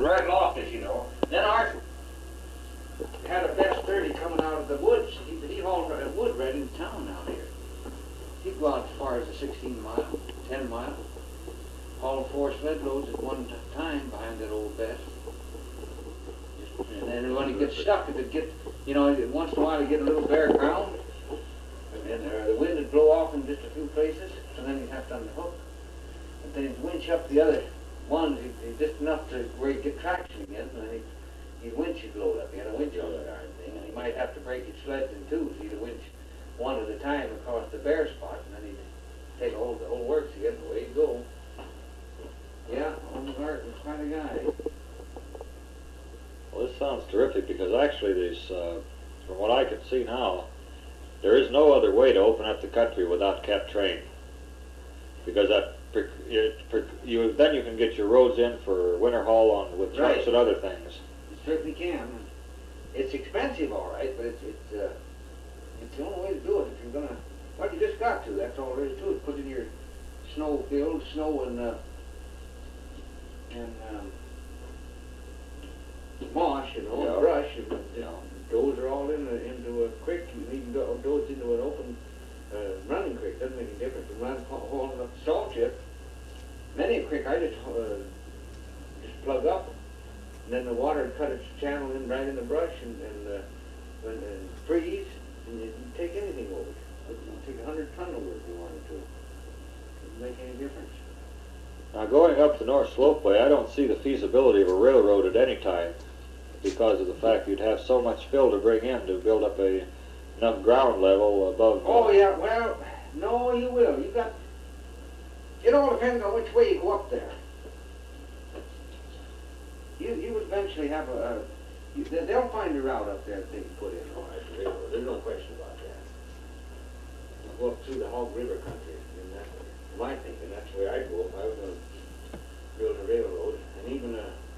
right lofted, you know. Then Art had a best 30 coming out of the woods. He hauled wood right into town out here. He'd go out as far as the 16 mile, 10 mile, haul 4 sled loads at one time behind that old best. And then when he gets stuck, if it gets, you know, once in a while he'd get a little bare ground, and the wind would blow off in just a few places, and then he'd have to unhook. And then he'd winch up the other ones, just enough to where he'd get traction again, and then he'd winch his load up. He had a winch on the darn thing, and he might have to break his sleds in two, so he'd winch one at a time across the bare spot, and then he'd take hold of the whole works again, and away he'd go. Yeah, old Art was quite a guy. Well, this sounds terrific, because actually there's, from what I can see now, there is no other way to open up the country without kept train. Because then you can get your roads in for winter haul on with trucks Right. and other things. You certainly can. It's expensive, all right, but it's the only way to do it if you're gonna. Well, you just got to. That's all there is to it. Put in your snow field, snow and moss, you know, Yeah. and brush, and Yeah. those are all into a creek. You can those into an open running creek. Doesn't make any difference. You run hauling up the salt chip. Many a creek I just plug up, and then the water cut its channel in right in the brush and freeze, and you can take anything over it. You can take 100 ton over if you wanted to. Doesn't make any difference. Now, going up the North Slopeway, I don't see the feasibility of a railroad at any time, because of the fact you'd have so much fill to bring in to build up enough ground level above. Oh yeah, well, no, you will. It all depends on which way you go up there. You would eventually have they'll find a route up there that they can put in. Oh, there's no question about that. I'll go up through the Hog River country, and that's my thinking. That's the way I'd go if I was going to build a railroad, and even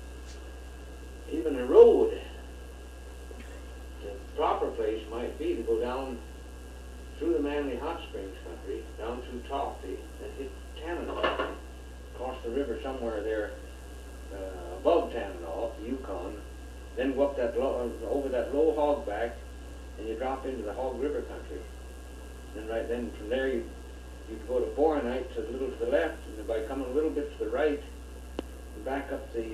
a road. The proper place might be to go down through the Manly Hot Springs country, down through Tofty, and hit Tanana, across the river somewhere there above Tanana, the Yukon, then go up over that low hog back, and you drop into the Hog River country. And then from there you go to Boronite, a little to the left, and by coming a little bit to the right, and back up the,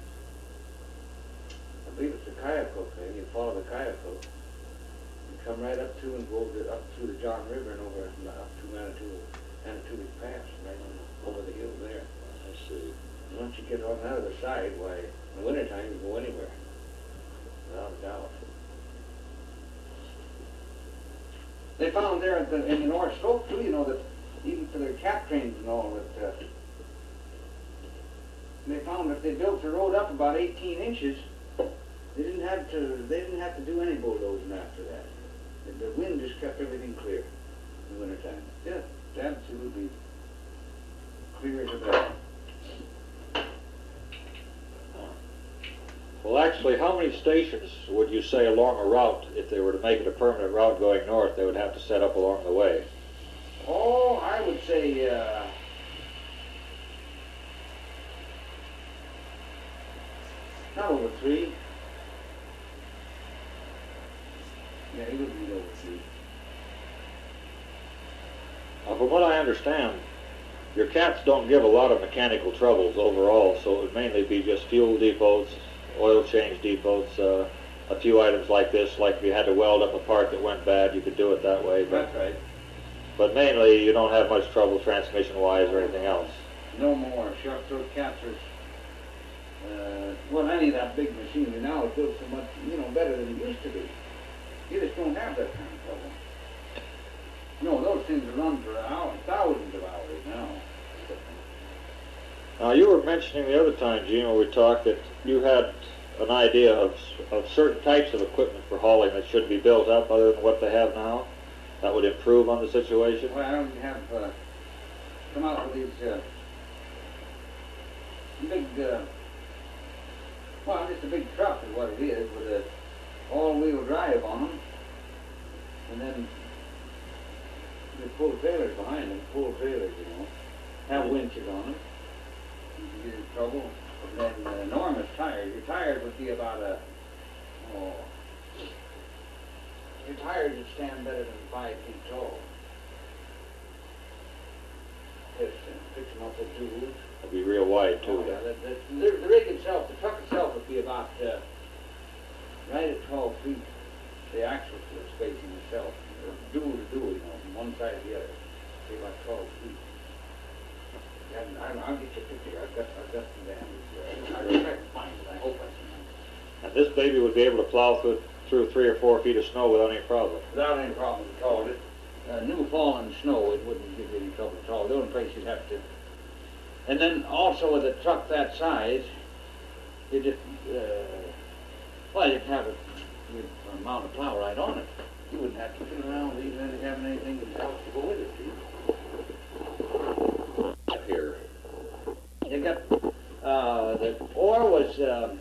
I believe it's the Kyakook thing, you follow the Kyakook, you come right up to and go up through the John River and over up to Manitoulin Pass, right over the hill there. I see. And once you get on the other side, why, in the wintertime you can go anywhere, without a doubt. They found there in the North Slope too, you know, that even for their cat trains and all, that they found that they built the road up about 18 inches, they didn't have to do any bulldozing after that. The wind just kept everything clear in the wintertime. Yeah, absolutely clear as a bell. Well, actually, how many stations would you say along a route, if they were to make it a permanent route going north, they would have to set up along the way? Oh, I would say not over 3. Yeah, it would be over 3. From what I understand, your cats don't give a lot of mechanical troubles overall, so it would mainly be just fuel depots, oil change depots, a few items like this, like if you had to weld up a part that went bad, you could do it that way. That's right. But mainly, you don't have much trouble transmission-wise or anything else. No more. Short-throat cats are, well, any of that big machinery now is built so much, better than it used to be. You just don't have that kind of trouble. No, those things run for hours, thousands of hours now. Now, you were mentioning the other time, Gene, when we talked, that you had an idea of certain types of equipment for hauling that should be built up other than what they have now, that would improve on the situation? Well, I don't have come out with these big, well, just a big truck is what it is, with a all-wheel drive on them, and then they pull trailers behind them, have winches on them. You can get in trouble. then enormous tires. Your tires would be about your tires would stand better than 5 feet tall. Just fix them up with 2 wheels. It'll be real wide too. Yeah, the rig itself, the truck itself would be about right at 12 feet. The axle spacing itself, dual to dual, from one side to the other, be about 12 feet. And I'll get you a picture. I've got some damage. I'll try to find it. I hope I can. And this baby would be able to plow through 3 or 4 feet of snow without any problem. Without any problem at all. New fallen snow, it wouldn't give you any trouble at all. The only place you'd have to. And then also with a truck that size, you just you'd have you'd mount a plow right on it. You wouldn't have to fiddle around with even having anything else to go with it. See? Here. You got the ore was.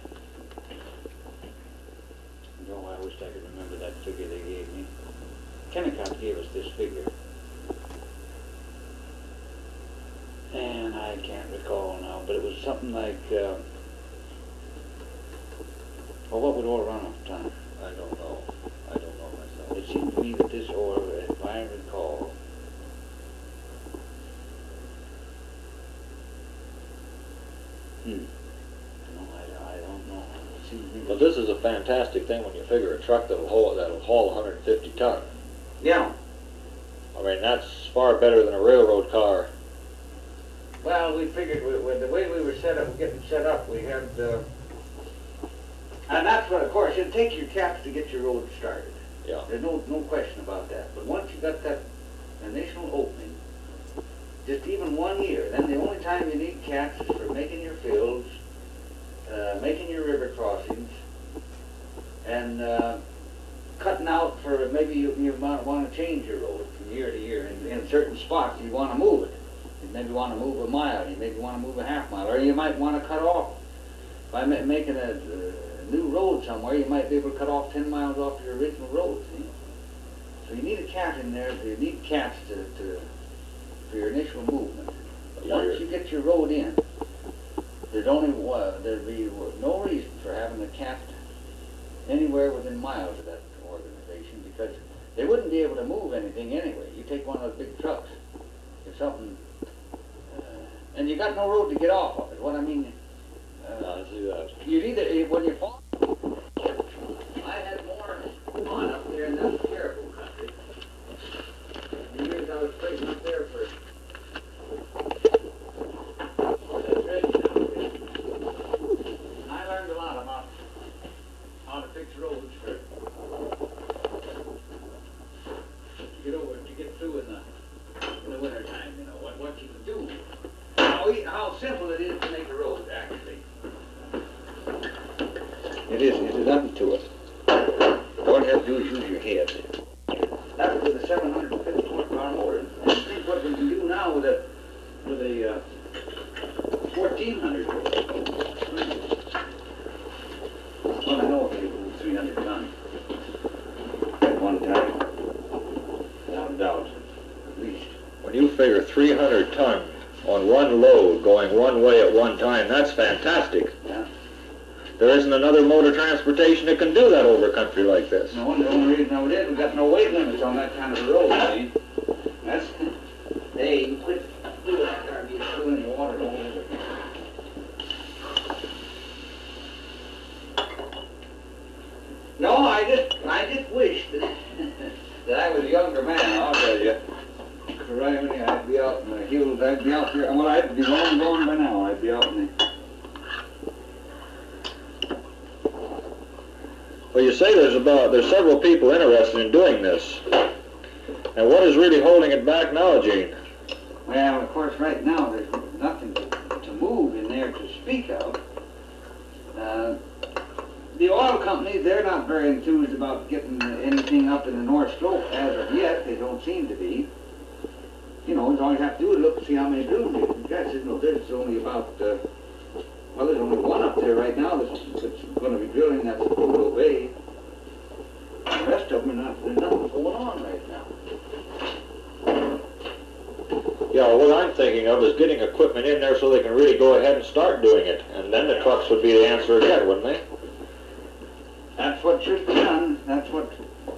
I wish I could remember that figure they gave me. Kennecott gave us this figure. And I can't recall now, but it was something like, what would ore run off the time? I don't know. I don't know myself. It seemed to me that this ore, if I recall, no, I don't know. It seemed to me But this is a fantastic thing when you figure a truck that'll haul 150 ton. yeah. I mean, that's far better than a railroad car. Well, we figured with the way we were getting set up, we had, and that's what, of course, it'd take your caps to get your road started. Yeah. There's no question about that. But once you got that initial opening, just even 1 year, then the only time you need caps is for making your fills, making your river crossings, and cutting out for maybe you might want to change your road from year to year. In certain spots, you want to move it. You maybe want to move a mile, you maybe want to move a half mile, or you might want to cut off. By making a new road somewhere, you might be able to cut off 10 miles off your original road, see? So you need a cap in there, you need caps for your initial movement. Yeah, Once you get your road in, there'd be no reason for having a cap anywhere within miles of that organization, because they wouldn't be able to move anything anyway. You take one of those big trucks, if something, and you got no road to get off of it. What I mean, I see that. you'd either, when you fall, I had more on up there in that terrible country. The years I was fighting up there for that dredging out there. And I learned a lot about how to fix roads for to get through in the winter time, what you can do. How simple it is to make a road, actually. It is nothing to it. All you have to do is use your head. That was with a 750 horsepower motor. And think what we can do now with a 1400 horsepower. Well, I know if you can do 300 tons at one time, without a doubt, at least. When you figure 300 ton on one load going one way at one time, that's fantastic. Yeah. There isn't another mode of transportation that can do that over country like this. No, the only reason I did, we got no weight limits on that kind of a road, see? That's, hey, you quit doing that there, be doing the water all over. No, I just wish that I was a younger man, I'll tell you. Criminy, I'd be out in the hills, I'd be out there, well, I'd be long gone by now, I'd be out in the... Well, you say there's several people interested in doing this. And what is really holding it back now, Gene? Well, of course, right now, there's nothing to move in there to speak of. The oil companies, they're not very enthused about getting anything up in the North Slope as of yet. They don't seem to be. All you have to do is look and see how many drills there. Guys, there's only about, there's only one up there right now that's going to be drilling. That's Pogo Bay. The rest of them there's nothing going on right now. Yeah, what I'm thinking of is getting equipment in there so they can really go ahead and start doing it. And then the trucks would be the answer again, wouldn't they? That's what should be done. That's what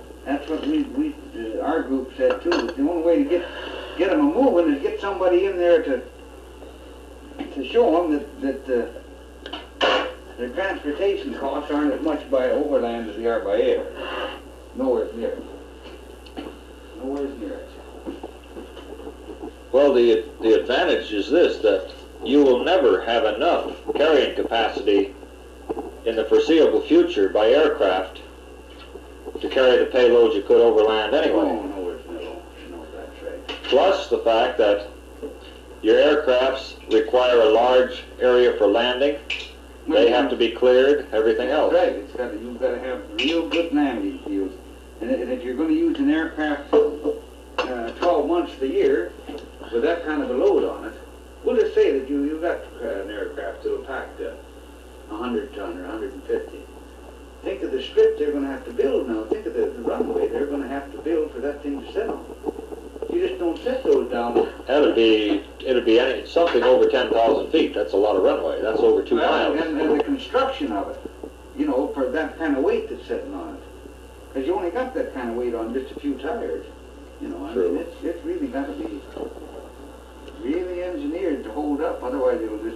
our group said too. That the only way to get them a moving is get somebody in there to show them that their transportation costs aren't as much by overland as they are by air. Nowhere near it. Nowhere near it. Well, the advantage is this, that you will never have enough carrying capacity in the foreseeable future by aircraft to carry the payloads you could overland anyway. Oh, no, that's right. Plus the fact that your aircrafts require a large area for landing. They have to be cleared, everything else. Right, you've got to have real good landing fields. And if you're going to use an aircraft 12 months of the year with that kind of a load on it, we'll just say that you've got an aircraft that'll pack 100 ton or 150. Think of the strip they're going to have to build now. Think of the runway they're going to have to build for that thing to sit on. You just don't set those down. It'd be something over 10,000 feet. That's a lot of runway. That's over 2 miles. And the construction of it, you know, for that kind of weight that's sitting on it. Because you only got that kind of weight on just a few tires. You know, I mean, it's really got to be really engineered to hold up. Otherwise, it'll just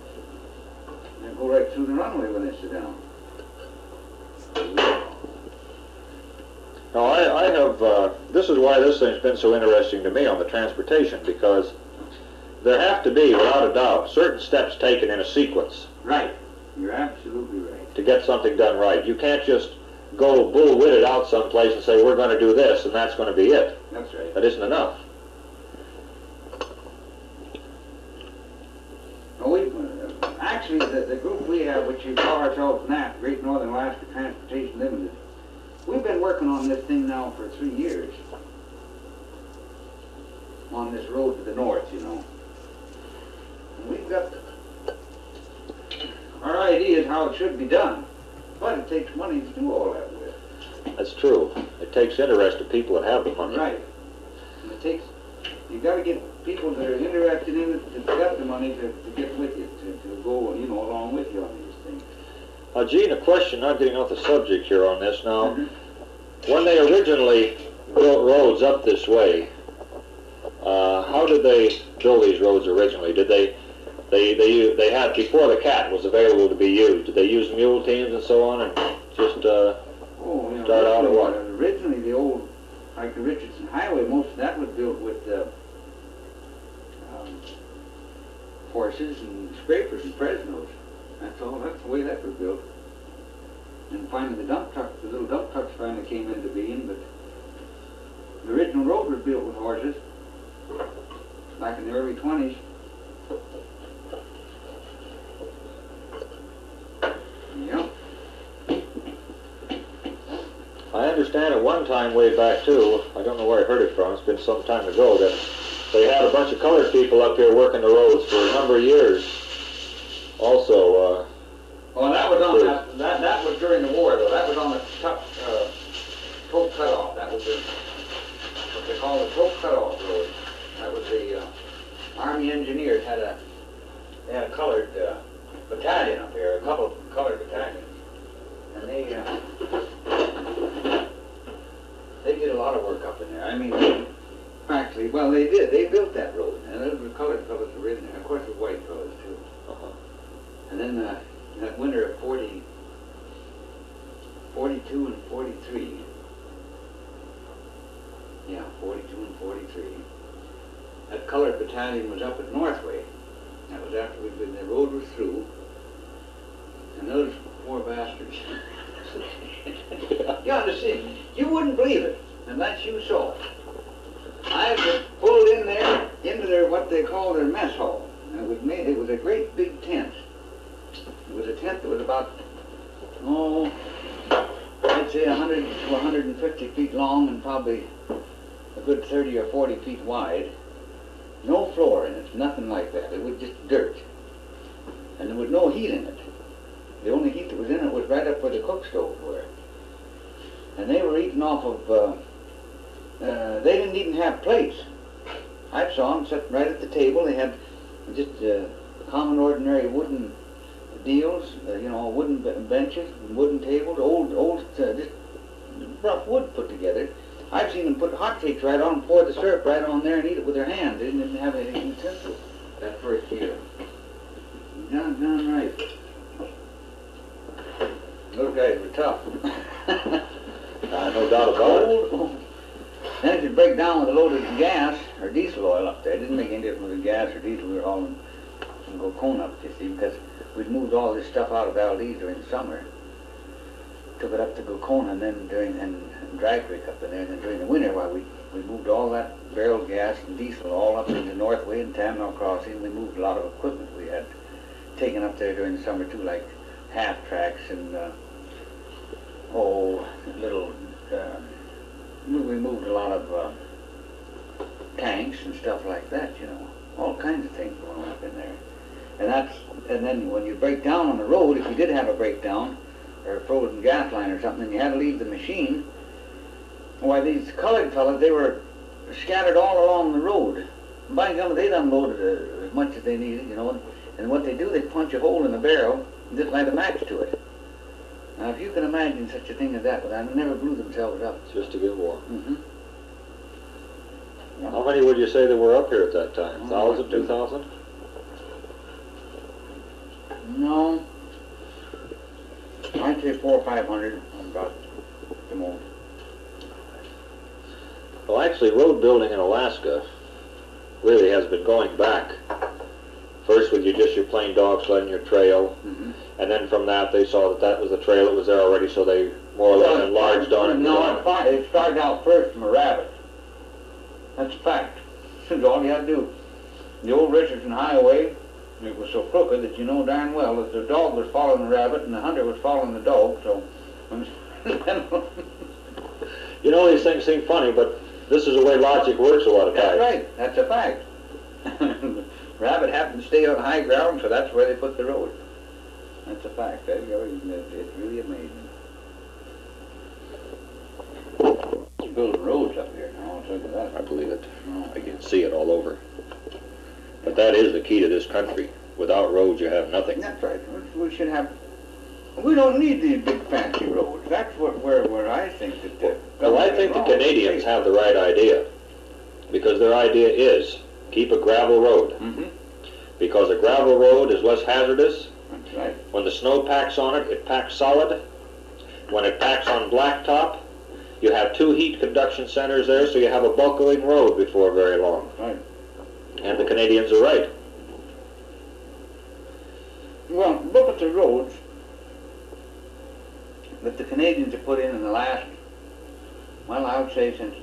go right through the runway when they sit down. Now, I have, this is why this thing's been so interesting to me on the transportation, because there have to be, without a doubt, certain steps taken in a sequence. Right. You're absolutely right. To get something done right. You can't just go bull-witted out someplace and say, we're going to do this, and that's going to be it. That's right. That isn't enough. Actually, the group we have, which we call ourselves NAT, Great Northern Alaska Transportation Limited, we've been working on this thing now for 3 years. On this road to the north, you know. And we've got our ideas how it should be done, but it takes money to do all that with. That's true. It takes interested people that have the money. Right. And it takes, you've got to get people that are interested in it, that got the money to get with you, to go, you know, along with you on these things. Gene, a question, not getting off the subject here on this now. When they originally built roads up this way, how did they build these roads originally? Did they had, before the CAT was available to be used, did they use mule teams and so on and just start out or what? Originally the old, like the Richardson Highway, most of that was built with horses and scrapers and Fresnos. That's all, that's the way that was built. And finally the little dump trucks finally came into being, but the original road was built with horses back in the early 20s. Yep. I understand at one time way back too, I don't know where I heard it from, it's been some time ago, that they had a bunch of colored people up here working the roads for a number of years. Also, well, that was on that was during the war though. That was on the Tope Cutoff. That was what they call the Tope Cutoff Road. That was the Army engineers had a colored battalion up here, a couple of colored battalions, and they did a lot of work up in there. I mean, practically, well, they did. They built that road, and there were colored fellows who were in there. Of course, the white fellows too. And then that winter of 42 and 43. Yeah, 42 and 43. That colored battalion was up at Northway. That was after the road was through. And those poor bastards. You understand? You wouldn't believe it unless you saw it. I was pulled in there into their what they call their mess hall, and it was a great big tent. It was a tent that was about, I'd say 100 to 150 feet long and probably a good 30 or 40 feet wide. No floor in it, nothing like that. It was just dirt. And there was no heat in it. The only heat that was in it was right up where the cook stoves were. And they were eating off of, they didn't even have plates. I saw them sitting right at the table. They had just common, ordinary wooden deals, wooden benches, wooden tables, old, just rough wood put together. I've seen them put hotcakes right on, pour the syrup right on there and eat it with their hands. They didn't even have anything utensils that first year. Down right. Those guys were tough. No doubt about it. Then if you break down with a load of gas or diesel oil up there, it didn't make any difference with the gas or diesel. We were hauling from Gokona up, you see, because we'd moved all this stuff out of Valdez during the summer. Took it up to Gokona and then and Dry Creek up in there. And then during the winter, we moved all that barrel gas and diesel all up into Northway and Tamnell Crossing. We moved a lot of equipment we had taken up there during the summer too, like half tracks and we moved a lot of tanks and stuff like that, all kinds of things going on up in there. And then when you break down on the road, if you did have a breakdown or a frozen gas line or something, and you had to leave the machine, why, these colored fellas, they were scattered all along the road. And by gum, they'd unloaded as much as they needed, and what they do, they punch a hole in the barrel and just light a match to it. Now, if you can imagine such a thing as that, but they never blew themselves up. Just to get warm. Mm-hmm. Yeah. How many would you say there were up here at that time? 1,000, 2,000? No. I'd say 400 or 500, about the most. Well, actually, road building in Alaska really has been going back. First with your plain dog sled and your trail, and then from that they saw that was the trail that was there already, so they more or less enlarged on it. No, it started out first from a rabbit. That's a fact. That's all you had to do. The old Richardson Highway, it was so crooked that you know darn well that the dog was following the rabbit and the hunter was following the dog, so... These things seem funny, but this is the way logic works a lot of times. That's right. That's a fact. Rabbit happened to stay on high ground, so that's where they put the road. That's a fact. It's really amazing. They're building roads up here now, I'll tell you that. I believe it. I can see it all over. But that is the key to this country. Without roads, you have nothing. That's right. We should have... We don't need these big fancy roads. That's where I think that... Well, I think the Canadians have the right idea. Because their idea is keep a gravel road. Because a gravel road is less hazardous. That's right. When the snow packs on it, it packs solid. When it packs on blacktop, you have 2 heat conduction centers there, so you have a buckling road before very long. Right. And the Canadians are right. Well, look at the roads that the Canadians have put in the last, well, I would say since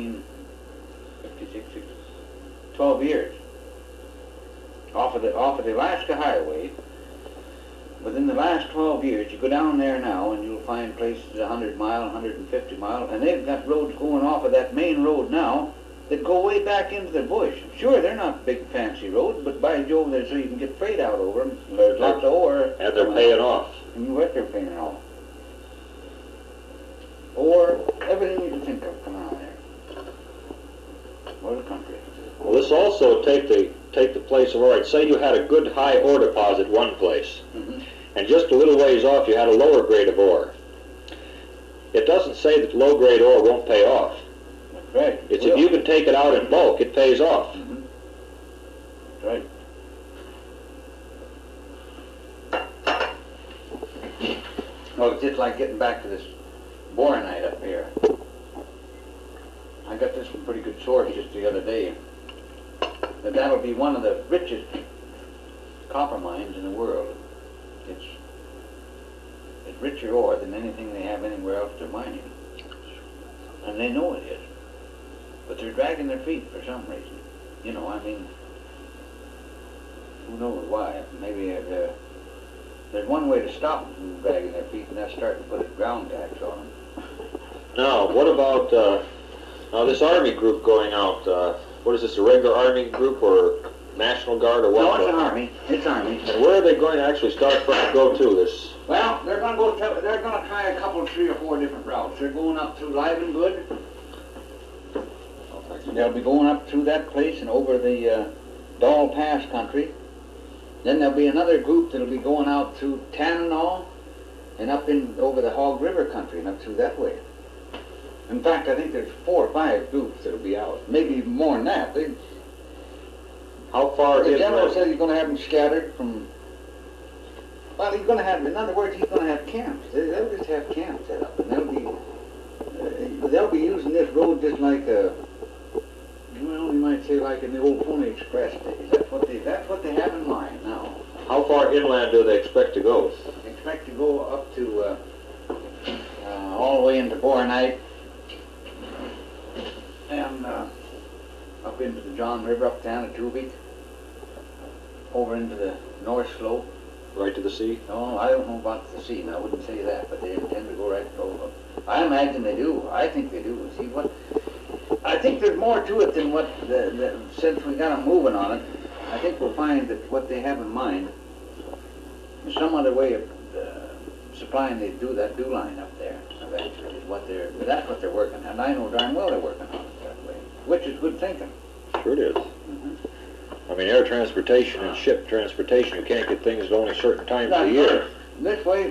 1956, 12 years. Off of the Alaska Highway, within the last 12 years, you go down there now and you'll find places 100 mile, 150 mile, and they've got roads going off of that main road now that go way back into the bush. Sure, they're not big fancy roads, but by Jove, they're so you can get freight out over them. There's lots of ore. And they're paying off. And what they're paying off. Or everything you can think of coming out of there. What a country. Well, this also take the place of, all right, say you had a good high ore deposit one place, and just a little ways off you had a lower grade of ore. It doesn't say that low grade ore won't pay off. That's right. It's if you can take it out in bulk, it pays off. That's right. Well, it's just like getting back to this boronite up here. I got this from a pretty good source just the other day. That'll be one of the richest copper mines in the world. It's richer ore than anything they have anywhere else they're mining. And they know it is. But they're dragging their feet for some reason. Who knows why? Maybe there's one way to stop them from dragging their feet, and that's starting to put a ground tax on them. Now, what about this Army group going out? What is this, a regular Army group or National Guard or what? No, it's Army. It's Army. And where are they going to actually start from to go to this? Well, they're going to try a couple, 3 or 4 different routes. They're going up through Livengood. Oh, thanks. They'll be going up through that place and over the Doll Pass country. Then there'll be another group that'll be going out through Tananaw and up in over the Hog River country and up through that way. In fact, I think there's 4 or 5 groups that'll be out, maybe even more than that. How far The general inland? said he's going to have them scattered from. Well, he's going to have. In other words, he's going to have camps. They'll just have camps set up, and they'll be using this road just like a. Well, you might say like in the old Pony Express days. That's what they have in mind now. How far inland do they expect to go? They expect to go up to all the way into Boronite and up into the John River, up to Anatubik, over into the North Slope. Right to the sea? No, I don't know about the sea, and I wouldn't say that, but they intend to go right over. I imagine they do. I think they do. See what? I think there's more to it than what. Since we got them moving on it, I think we'll find that what they have in mind is some other way of supplying the dew line up there. Eventually, that's what they're working on. And I know darn well they're working on it that way, which is good thinking. Sure it is. Mm-hmm. I mean, air transportation and ship transportation, you can't get things at only certain times of the year. This way,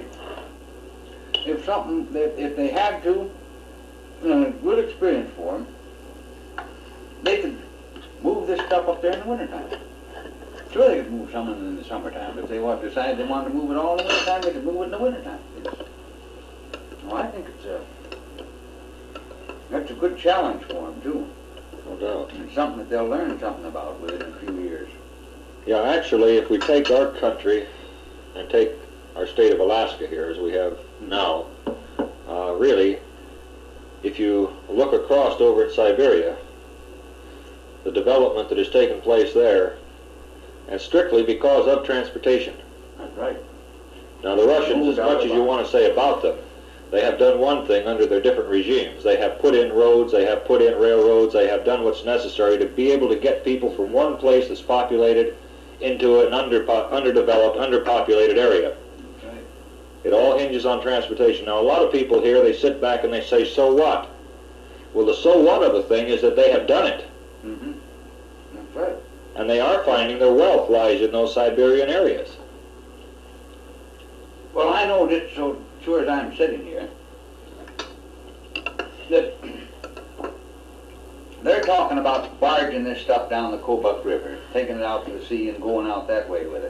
if they had to, good experience for them, they could move this stuff up there in the wintertime. Sure, they could move some in the summertime. If they decide they wanted to move it all in the wintertime, they could move it in the wintertime. Well, I think that's a good challenge for them, too. No doubt. And it's something that they'll learn something about within a few years. Yeah, actually, if we take our country and take our state of Alaska here, as we have now, really, if you look across over at Siberia, the development that has taken place there, and strictly because of transportation. That's right. Now, the Russians, as much as you want to say about them, they have done one thing under their different regimes. They have put in roads, they have put in railroads, they have done what's necessary to be able to get people from one place that's populated into an underdeveloped, underpopulated area. Right. It all hinges on transportation. Now, a lot of people here, they sit back and they say, so what? Well, the so what of the thing is that they have done it. Mm-hmm. That's right. And they are finding their wealth lies in those Siberian areas. Well, I know just so sure as I'm sitting here that they're talking about barging this stuff down the Kobuk River, taking it out to the sea and going out that way with it.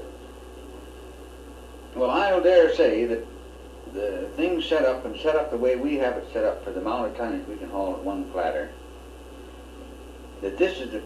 Well, I dare say that the thing's set up the way we have it set up for the amount of tonnage we can haul at one platter, that this is the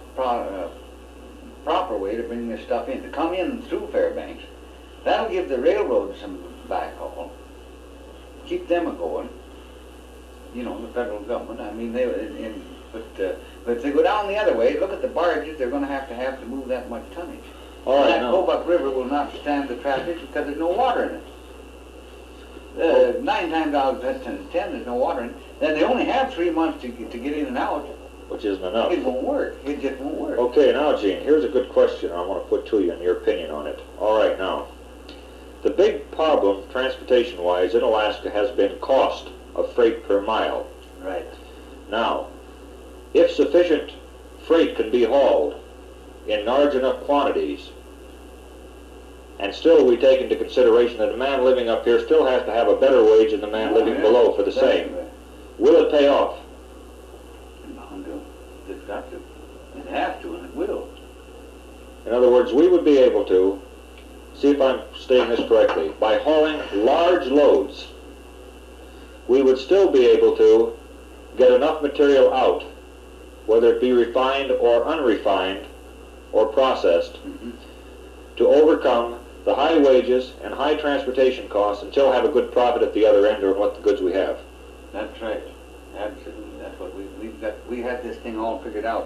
proper way to bring this stuff in, to come in through Fairbanks. That'll give the railroad some backhaul, keep them a-going, the federal government. I mean, but if they go down the other way, look at the barges they're going to have to move that much tonnage. All right, That now, Kobuk River will not stand the traffic because there's no water in it. 9 times out of 10, there's no water in it. Then they only have 3 months to get in and out. which isn't enough. It won't work. It just won't work. Okay, now, Gene, here's a good question I want to put to you and your opinion on it. All right, now, the big problem, transportation-wise, in Alaska has been cost of freight per mile. Right. Now, if sufficient freight can be hauled in large enough quantities, and still we take into consideration that the man living up here still has to have a better wage than the man living below for the same, will it pay off? It's got to. It has to, and it will. In other words, we would be able to, see if I'm stating this correctly, by hauling large loads, we would still be able to get enough material out, whether it be refined or unrefined or processed, to overcome the high wages and high transportation costs and still have a good profit at the other end on what the goods we have. That's right. Absolutely. That's what we've got. We had this thing all figured out.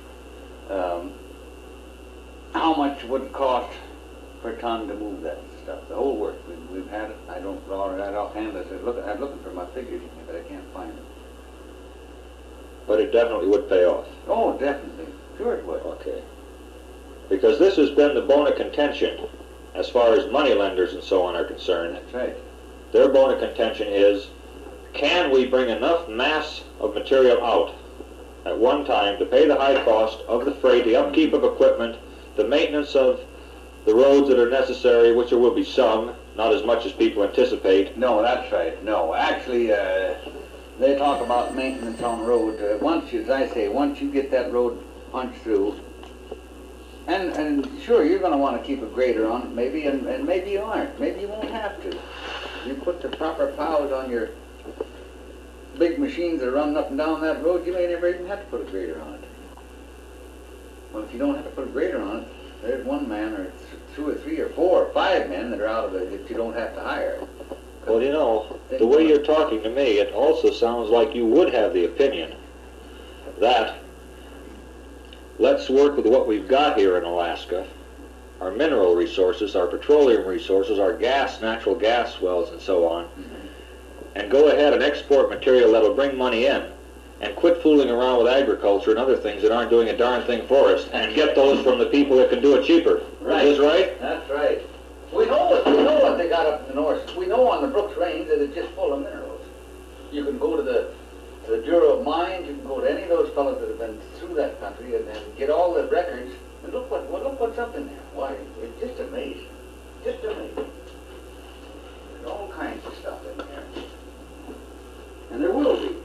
How much would it cost per ton to move that stuff? The whole work. We've had it. I don't draw it out offhand. I'm looking for my figures, but I can't find them. But it definitely would pay off. Oh, definitely. Sure it would. Okay. Because this has been the bone of contention as far as moneylenders and so on are concerned. That's right. Their bone of contention is, can we bring enough mass of material out at one time to pay the high cost of the freight, the upkeep of equipment, the maintenance of the roads that are necessary, which there will be some, not as much as people anticipate. No, that's right. No, actually, they talk about maintenance on road. Once you, as I say, once you get that road punched through, and sure, you're going to want to keep a grader on it, maybe, and maybe you aren't. Maybe you won't have to. You put the proper plows on your big machines that are running up and down that road, you may never even have to put a grader on it. Well, if you don't have to put a grader on it, there's one man or two or three or four or five men that are out of it that you don't have to hire. Well, you know, the way you're talking to me, it also sounds like you would have the opinion that let's work with what we've got here in Alaska, our mineral resources, our petroleum resources, our gas, natural gas wells and so on, and go ahead and export material that'll bring money in, and quit fooling around with agriculture and other things that aren't doing a darn thing for us, and get those from the people that can do it cheaper. Right. Is this right? That's right. We know what they got up in the north. We know on the Brooks Range that it's just full of minerals. You can go to the Bureau of Mines, you can go to any of those fellows that have been through that country and get all the records, and look what's up in there. Why, it's just amazing. Just amazing. There's all kinds of stuff in there. And there will be.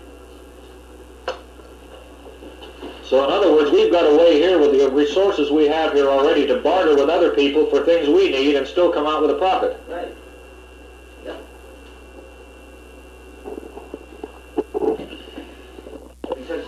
So in other words, we've got a way here with the resources we have here already to barter with other people for things we need and still come out with a profit. Right. Yeah. Because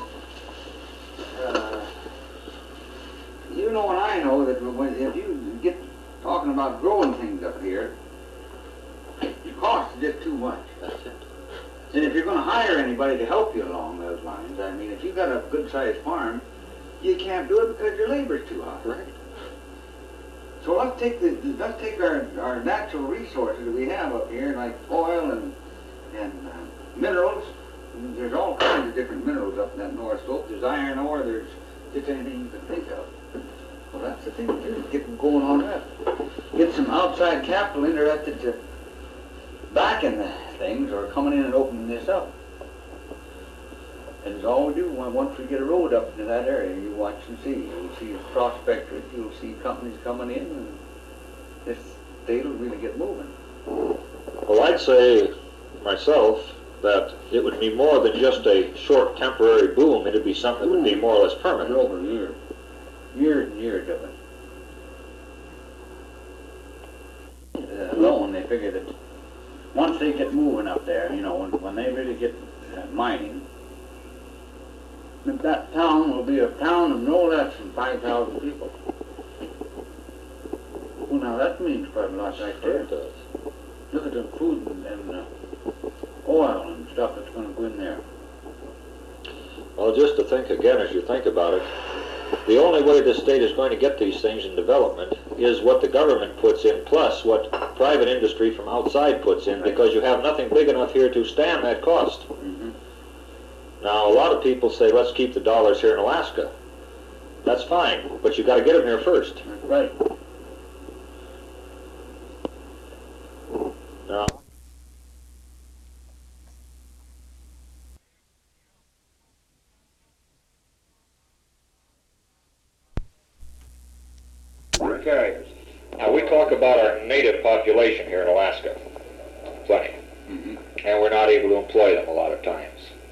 you know and I know that if you get talking about growing things up here, the cost is just too much. That's it. And if you're going to hire anybody to help you along those lines, I mean, if you've got a good-sized farm, you can't do it because your labor's too high. Right. So let's take our natural resources that we have up here, like oil and minerals. There's all kinds of different minerals up in that north slope. There's iron ore. There's just anything you can think of. Well, that's the thing to do. Get them going on that. Get some outside capital interested to back in the things or coming in and opening this up. And it's all we do once we get a road up into that area. You watch and see. You'll see prospectors. You'll see companies coming in, and this state will really get moving. Well, I'd say myself that it would be more than just a short temporary boom. It'd be something that would be more or less permanent. Over years and years of it. Alone, they figure that once they get moving up there, you know, when they really get mining, that town will be a town of no less than 5,000 people. Well, now that means quite a lot right there. It does. Look at the food and oil and stuff that's going to go in there. Well, just to think again, as you think about it, the only way this state is going to get these things in development is what the government puts in plus what private industry from outside puts in, because you have nothing big enough here to stand that cost. Mm-hmm. Now, a lot of people say, let's keep the dollars here in Alaska. That's fine, but you've got to get them here first. That's right. Now, okay. Now, we talk about our native population here in Alaska. Plenty. Mm-hmm. And we're not able to employ them a lot of times.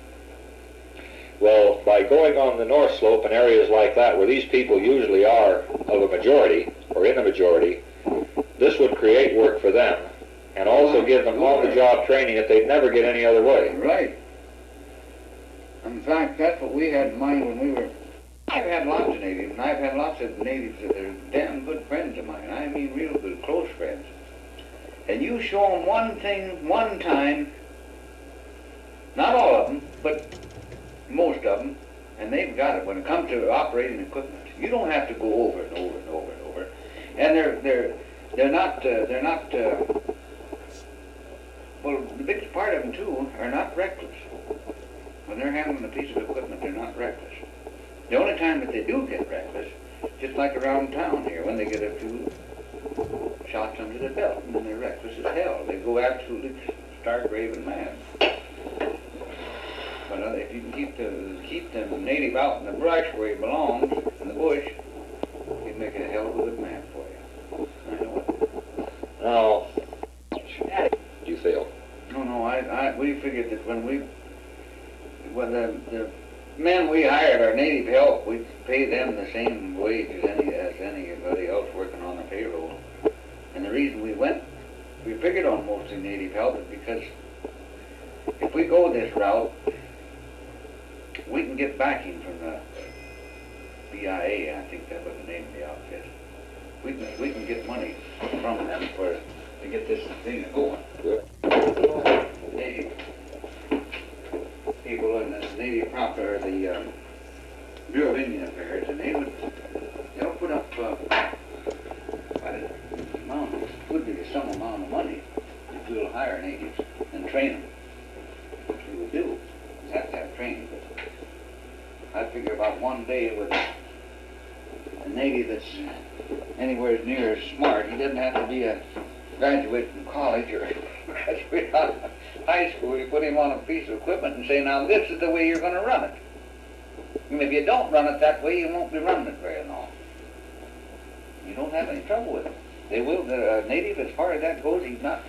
Well, by going on the North Slope and areas like that where these people usually are of a majority, or in the majority, this would create work for them and also give them on-the-job training that they'd never get any other way. Right. In fact, that's what we had in mind when we were... I've had lots of natives, and I've had lots of natives that are damn good friends of mine. I mean real good, close friends. And you show them one thing, one time, not all of them, but most of them, and they've got it when it comes to operating equipment. You don't have to go over and over and over and over. And they're not, well, the biggest part of them, too, are not reckless. When they're handling a piece of equipment, they're not reckless. The only time that they do get reckless, just like around town here, when they get a few shots under the belt, and then they're reckless as hell. They go absolutely stark raving mad. But if you can keep the native out in the brush where he belongs, in the bush, he'd make a hell of a good man for you. I know it. Now, you failed. No, we figured that when the men we hired, our native help, we'd pay them the same wage as anybody else working on the payroll. And the reason we figured on mostly native help is because if we go this route, we can get backing from the BIA, I think that was the name of the outfit. We can get money from them to get this thing going. Good. Native people in the native proper, the Bureau of Indian Affairs, and they'll put up would be some amount of money if we'll hire natives and train them, which we would do. We have to have training. I figure about one day with a native that's anywhere near as smart. He doesn't have to be a graduate from college or graduate out of high school. You put him on a piece of equipment and say, now this is the way you're going to run it. And if you don't run it that way, you won't be running it very long. You don't have any trouble with it. They will. The native, as far as that goes, he's not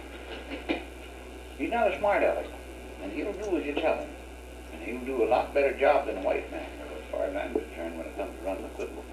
a smart aleck, and he'll do as you tell him, and he'll do a lot better job than a white man, as far as I'm concerned, when it comes to running equipment.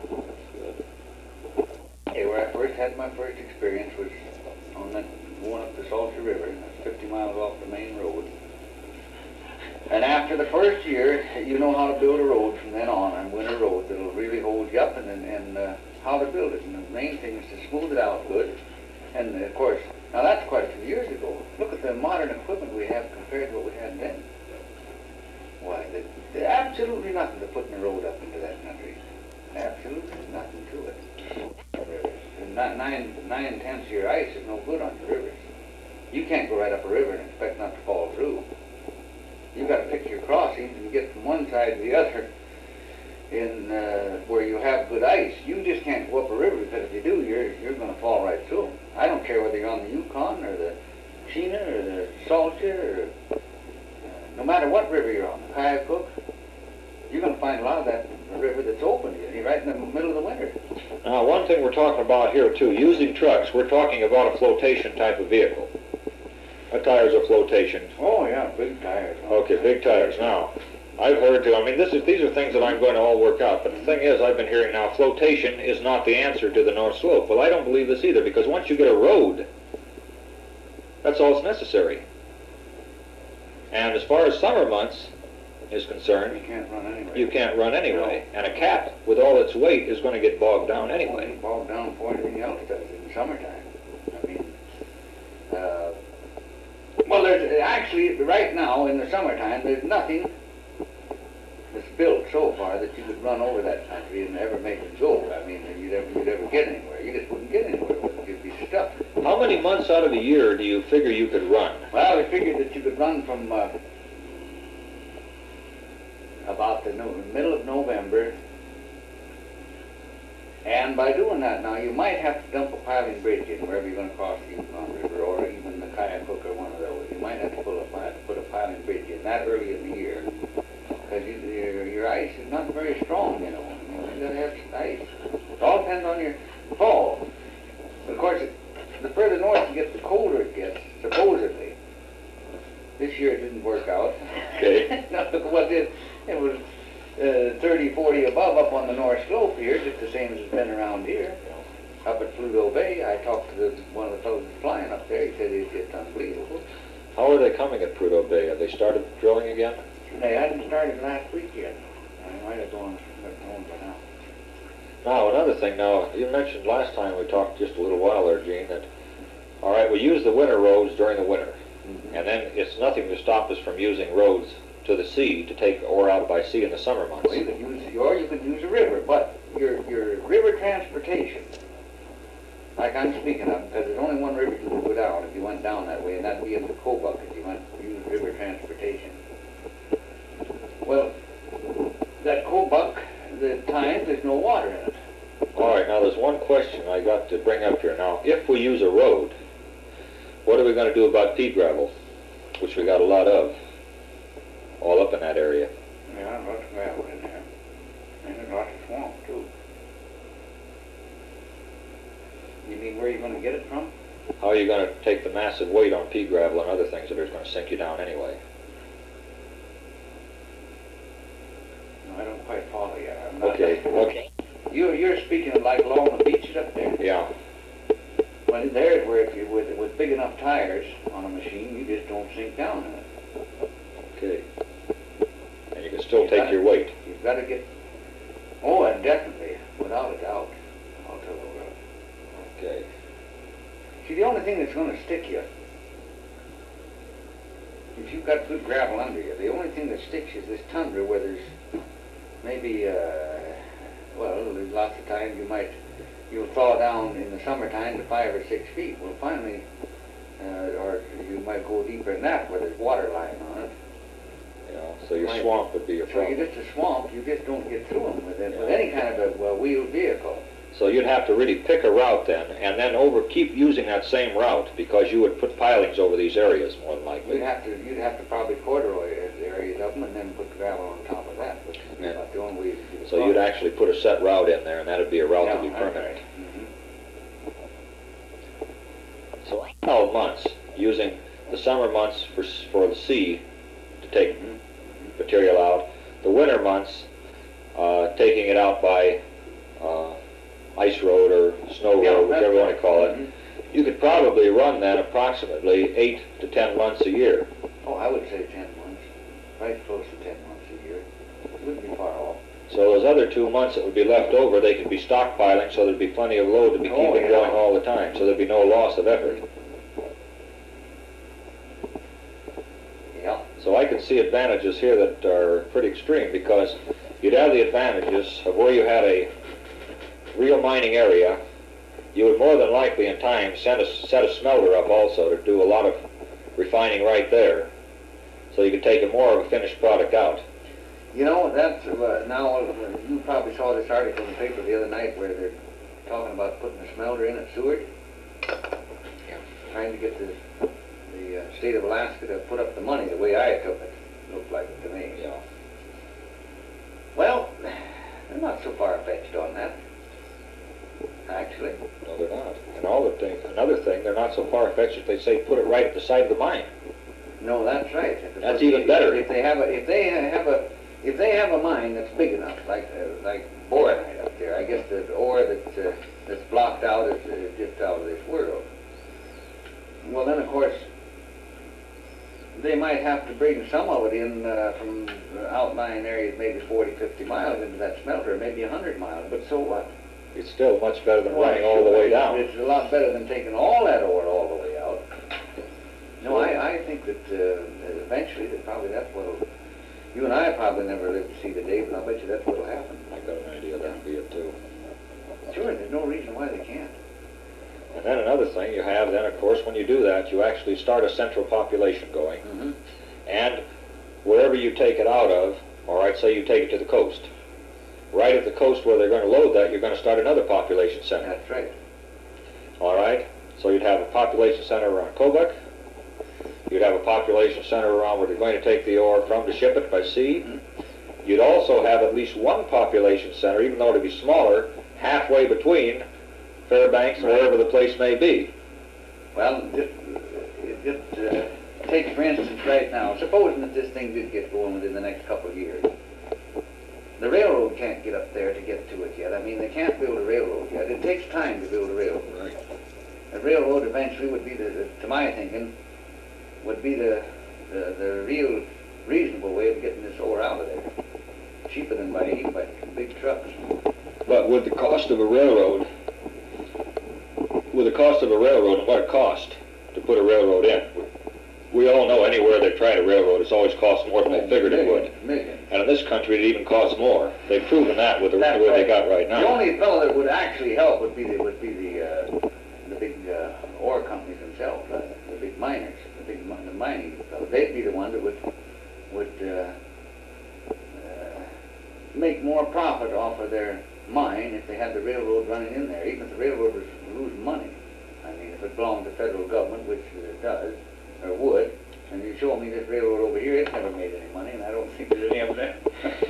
Hey, where I first had my first experience was on that going up the Salter River, that's 50 miles off the main road. And after the first year, you know how to build a road from then on, and win a road that'll really hold you up, and how to build it. And the main thing is to smooth it out good. And of course, now that's quite a few years ago. Look at the modern equipment we have compared to what we had then. Why, there's absolutely nothing to putting a road up into that country. Absolutely nothing to it. And 9/10 of your ice is no good on the rivers. You can't go right up a river and expect not to fall through. You've got to pick your crossings and get from one side to the other in where you have good ice. You just can't go up a river, because if you do, you're going to fall right through them. I don't care whether you're on the Yukon or the Chena or the Salter or no matter what river you're on, the Kayakuk, you're going to find a lot of that river that's open. You're right in the middle of the winter. Now, one thing we're talking about here, too, using trucks, we're talking about a flotation type of vehicle. What tires are flotation? Oh, yeah, big tires. Okay, big tires. Now, I've heard too, I mean, these are things that I'm going to all work out, but the thing is, I've been hearing now, flotation is not the answer to the North Slope. Well, I don't believe this either, because once you get a road, that's all that's necessary. And as far as summer months is concerned, You can't run anyway. you can't run anyway. And a cat, with all its weight, is going to get bogged down anyway. Bogged down before anything else does in the summertime. I mean, well, there's actually, right now, in the summertime, there's nothing that's built so far that you could run over that country and ever make it go. I mean, you'd ever get anywhere. You just wouldn't get anywhere with it. You'd be stuck. How many months out of the year do you figure you could run? Well, we figured that you could run from about the middle of November, and by doing that now, you might have to dump a piling bridge in wherever you're going to cross the Yukon River, or even the Kayakuk or one of those. You might have to put a piling bridge in that early in the year, because your ice is not very strong, you know. You got to have ice. It all depends on your fall. Of course, the further north you get, the colder it gets, supposedly. This year it didn't work out. Okay. No, it was 30, 40 above up on the North Slope here, just the same as it's been around here. Up at Pluto Bay, I talked to one of the fellows that's flying up there. He said it's unbelievable. How are they coming at Prudhoe Bay? Have they started drilling again? They hadn't started last week yet. I might have gone by now. Now, another thing, now, you mentioned last time we talked just a little while there, Gene, that, all right, we use the winter roads during the winter, and then it's nothing to stop us from using roads to the sea to take ore out by sea in the summer months. Well, you could use a river, but your river transportation, like I'm speaking of, because there's only one river you could go down if you went down that way, and that'd be in the Kobuk if you went to use river transportation. Well, that Kobuk, the time, there's no water in it. All right, now there's one question I got to bring up here. Now, if we use a road, what are we going to do about pea gravel, which we got a lot of? all up in that area. Yeah, lots of gravel in there. And there's lots of swamp, too. You mean where you're going to get it from? How are you going to take the massive weight on pea gravel and other things that are going to sink you down anyway? No, I don't quite follow you. I'm not- Okay. You're speaking of like along the beaches up there. Yeah. Well, there's where if you with big enough tires on a machine, you just don't sink down in it. Okay. And you can still take your weight. You've got to get. Oh, and definitely, without a doubt, I'll tell you what. Okay. See, the only thing that's going to stick you, if you've got good gravel under you, the only thing that sticks you is this tundra where there's maybe, well, there's lots of times you'll thaw down in the summertime to 5 or 6 feet. Well, finally, or you might go deeper than that where there's water lying on it. Yeah. So your swamp would be your So problem. you're just a swamp, you just don't get through them with any kind of a wheeled vehicle. So you'd have to really pick a route then, and then keep using that same route, because you would put pilings over these areas more than likely. You'd have to probably corduroy areas of them and then put gravel on top of that. Which is Yeah. about the only way you could do it. So you'd actually put a set route in there, and that'd be a route to be that's permanent. right. So 12 months, using the summer months for the sea to take material out, the winter months taking it out by ice road or snow Yeah, road, that's whichever you want right. to call it. You could probably run that approximately 8 to 10 months a year. Oh, I would say 10 months. Right close to 10 months a year. It wouldn't be far off. So those other 2 months that would be left over, they could be stockpiling, so there'd be plenty of load to be Oh, keeping yeah. going all the time, so there'd be no loss of effort. Yeah. So I can see advantages here that are pretty extreme, because you'd have the advantages of where you had a real mining area. You would more than likely in time set a smelter up also to do a lot of refining right there, so you could take more of a finished product out. You know, that's, now, you probably saw this article in the paper the other night where they're talking about putting a smelter in at Seward. Trying to get the state of Alaska to put up the money the way I took it. Looked like it to me. Yeah. Well, they're not so far-fetched on that, actually. No, they're not. And another thing, they're not so far-fetched if they say put it right at the side of the mine. No, that's right. That's even better. If they have a mine that's big enough, like Boronite up there, I guess the ore that's blocked out is just out of this world. Well, then of course they might have to bring some of it in from outlying areas, maybe 40, 50 miles into that smelter, maybe 100 miles. But so what? It's still much better than running all the way down. It's a lot better than taking all that ore all the way out. No, I think that eventually that's what'll. You and I probably never live to see the day, but I'll bet you that's what'll happen. I've got an idea that'd be it too. Sure, there's no reason why they can't. And then another thing you have then, of course, when you do that, you actually start a central population going. Mm-hmm. And wherever you take it out of, all right, say you take it to the coast. Right at the coast where they're going to load that, you're going to start another population center. That's right. All right? So you'd have a population center around Kobuk. You'd have a population center around where they're going to take the ore from to ship it by sea. Mm-hmm. You'd also have at least one population center, even though it'd be smaller, halfway between Fairbanks and wherever the place may be. Well, just take for instance right now, supposing that this thing did get going within the next couple of years. The railroad can't get up there to get to it yet. I mean, they can't build a railroad yet. It takes time to build a railroad. Right. A railroad eventually would be, to my thinking, would be the real reasonable way of getting this ore out of there. Cheaper than by big trucks. But with the cost of a railroad, what it cost to put a railroad in, we all know anywhere they've tried a railroad, it's always cost more than they figured it would. Millions. And in this country, it even costs more. They've proven that with the way they got right now. The only fellow that would actually help would be the big ore companies themselves, the big miners, the mining fellows. They'd be the ones that would make more profit off of their mine if they had the railroad running in there, even if the railroad was losing money. I mean, if it belonged to the federal government, which it does, or would. And you show me this railroad over here, it's never made any money, and I don't think there's any of them.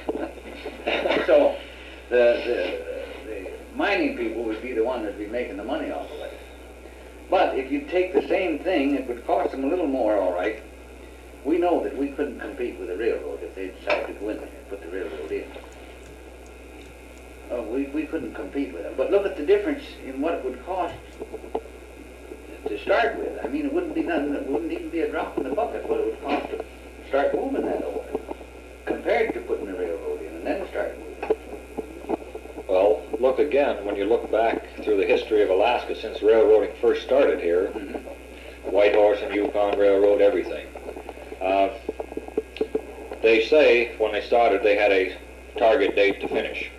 So the mining people would be the one that'd be making the money off of it. But if you take the same thing, it would cost them a little more, all right. We know that we couldn't compete with the railroad if they decided to go in there and put the railroad in. We couldn't compete with them. But look at the difference in what it would cost to start with. I mean, it wouldn't be nothing, it wouldn't even be a drop in the bucket what it would cost to start moving that ore, compared to putting the railroad in and then start moving. Well, look again, when you look back through the history of Alaska since railroading first started here, Whitehorse and Yukon Railroad, everything. They say when they started they had a target date to finish.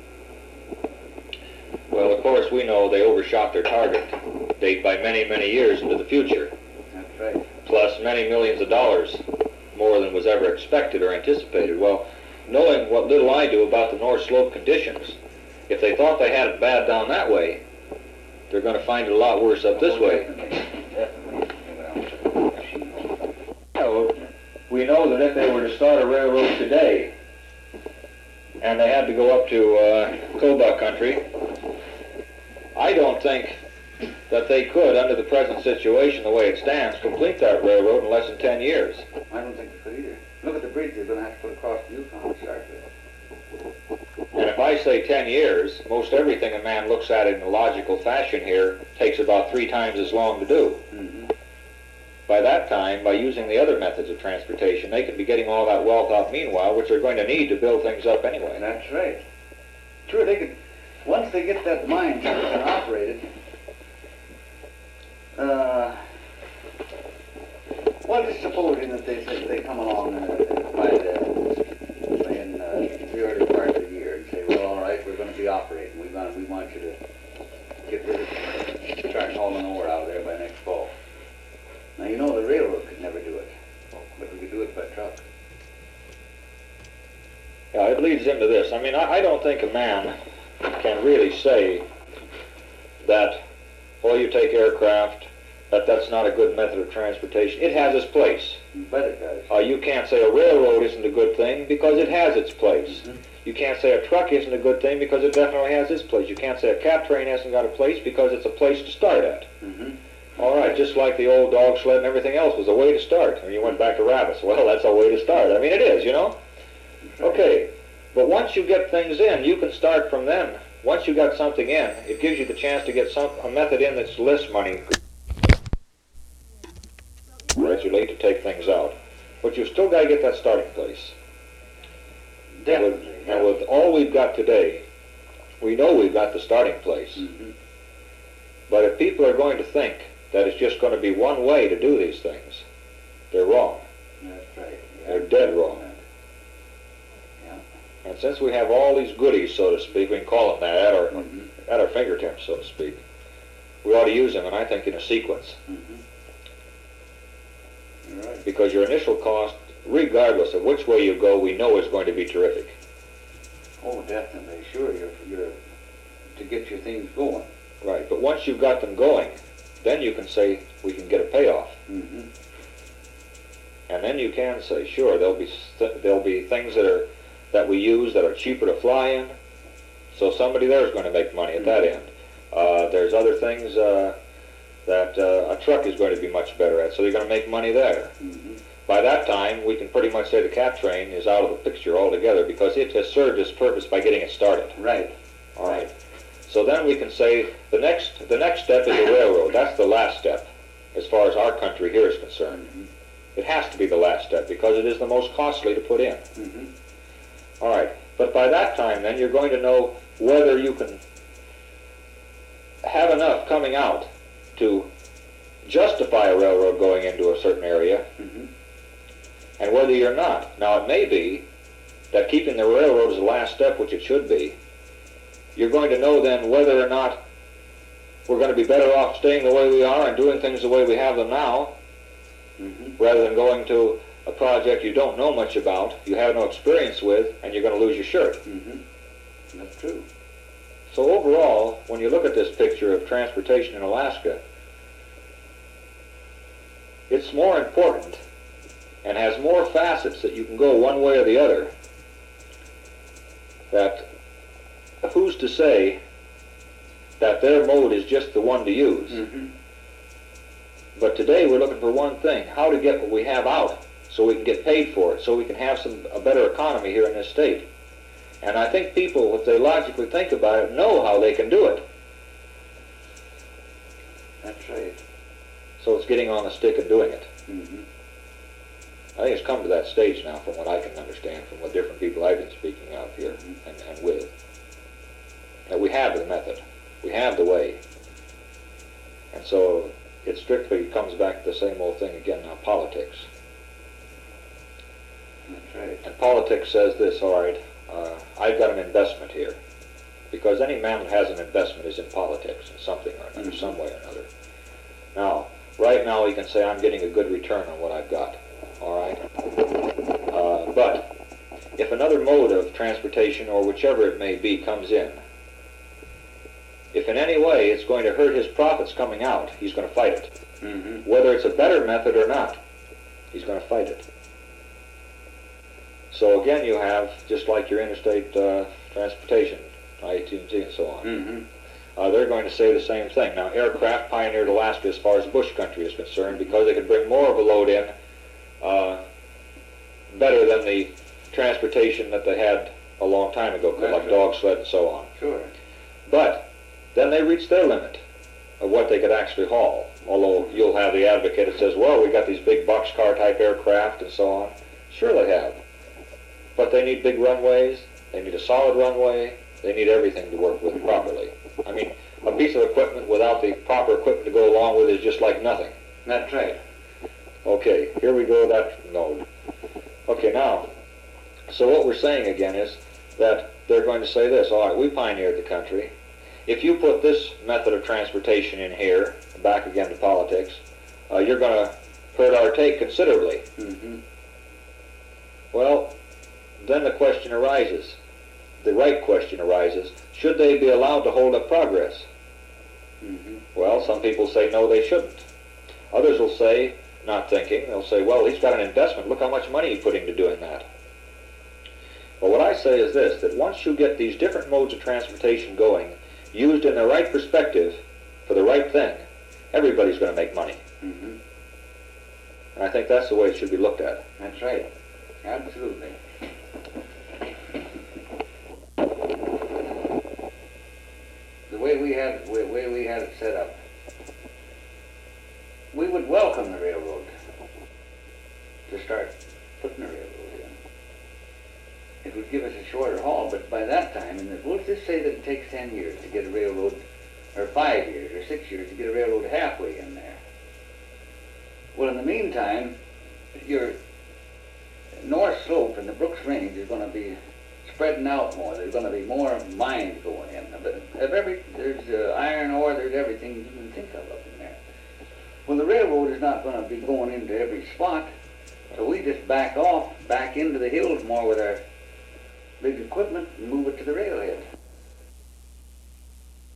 Well, of course, we know they overshot their target date by many, many years into the future. That's right. Plus many millions of dollars more than was ever expected or anticipated. Well, knowing what little I do about the North Slope conditions, if they thought they had it bad down that way, they're going to find it a lot worse up this way. Well, we know that if they were to start a railroad today, and they had to go up to Kobuk country, I don't think that they could, under the present situation, the way it stands, complete that railroad in less than 10 years. I don't think they could either. Look at the bridge they're going to have to put across the Yukon to start with. And if I say 10 years, most everything a man looks at in a logical fashion here takes about 3 times as long to do. By that time, by using the other methods of transportation, they could be getting all that wealth out meanwhile, which they're going to need to build things up anyway. That's right. Sure, they could, once they get that mine started and operated, well, just supposing that they come along in the early part of the year and say, well, all right, we're going to be operating. We want you to get rid of, start hauling ore out of there by next fall. Now, you know the railroad could never do it, but we could do it by truck. Yeah, it leads into this. I mean, I don't think a man can really say that, well, you take aircraft, that's not a good method of transportation. It has its place. But it does. You can't say a railroad isn't a good thing because it has its place. You can't say a truck isn't a good thing because it definitely has its place. You can't say a cat train hasn't got a place because it's a place to start at. All right, just like the old dog sled and everything else was a way to start. When you went back to rabbits, well, that's a way to start. I mean, it is, you know? Okay, but once you get things in, you can start from then. Once you got something in, it gives you the chance to get a method in that's less money gradually to take things out. But you've still got to get that starting place. Definitely. And with all we've got today, we know we've got the starting place. But if people are going to think that it's just going to be one way to do these things, they're wrong. That's right. They're dead wrong. And since we have all these goodies, so to speak, we can call them that, at our fingertips, so to speak, we ought to use them, and I think in a sequence. Right. Because your initial cost, regardless of which way you go, we know is going to be terrific. Oh, definitely. Sure, you're to get your things going. Right, but once you've got them going, then you can say we can get a payoff. And then you can say, sure, there'll be things that we use that are cheaper to fly in, so somebody there is going to make money at that end. There's other things that a truck is going to be much better at, so they're going to make money there. By that time, we can pretty much say the cat train is out of the picture altogether because it has served its purpose by getting it started. Right. All right. So then we can say the next step is the railroad. That's the last step as far as our country here is concerned. It has to be the last step because it is the most costly to put in. All right. But by that time, then, you're going to know whether you can have enough coming out to justify a railroad going into a certain area, and whether you're not. Now, it may be that keeping the railroad as the last step, which it should be, you're going to know then whether or not we're going to be better off staying the way we are and doing things the way we have them now, rather than going to a project you don't know much about, you have no experience with, and you're going to lose your shirt. That's true. So overall, when you look at this picture of transportation in Alaska, it's more important and has more facets that you can go one way or the other, that who's to say that their mode is just the one to use? Mm-hmm. But today we're looking for one thing, how to get what we have out so we can get paid for it, so we can have a better economy here in this state. And I think people, if they logically think about it, know how they can do it. That's right. So it's getting on the stick and doing it. Mm-hmm. I think it's come to that stage now, from what I can understand, from what different people I've been speaking of here and with, that we have the method, we have the way. And so it strictly comes back to the same old thing again now, politics. That's right. And politics says this, all right, I've got an investment here. Because any man that has an investment is in politics in something or another, Mm-hmm. some way or another. Now, right now he can say, I'm getting a good return on what I've got, all right? But if another mode of transportation, or whichever it may be, comes in, if in any way it's going to hurt his profits coming out, he's going to fight it. Mm-hmm. Whether it's a better method or not, he's going to fight it. So again, you have, just like your interstate transportation, I-AT&T and so on, Mm-hmm. they're going to say the same thing. Now, aircraft pioneered Alaska as far as bush country is concerned because they could bring more of a load in better than the transportation that they had a long time ago, That's like right. dog sled and so on. Sure. But then they reached their limit of what they could actually haul. Although you'll have the advocate that says, well, we got these big boxcar type aircraft and so on. Sure they have. But they need big runways, they need a solid runway, they need everything to work with properly. I mean, a piece of equipment without the proper equipment to go along with it is just like nothing. That's right. Okay, here we go, that node. Okay, now, so what we're saying again is that they're going to say this, all right, we pioneered the country. If you put this method of transportation in here, back again to politics, you're going to hurt our take considerably. Mm-hmm. Well, then the question arises, the right question arises, should they be allowed to hold up progress? Mm-hmm. Well, some people say no, they shouldn't. Others will say, not thinking, they'll say, well, he's got an investment, look how much money he's putting into doing that. But what I say is this, that once you get these different modes of transportation going, used in the right perspective for the right thing, everybody's going to make money. Mm-hmm. And I think that's the way it should be looked at. That's right. Absolutely. The way we had it set up, we would welcome the railroad to start putting the railroad in. It would give us a shorter haul, but by that time, and we'll just say that it takes 10 years to get a railroad, or 5 years, or 6 years to get a railroad halfway in there. Well, in the meantime, your North Slope and the Brooks Range is going to be spreading out more. There's going to be more mines going in. There's iron ore, there's everything you can think of up in there. Well, the railroad is not going to be going into every spot, so we just back off, back into the hills more with our big equipment and move it to the railhead.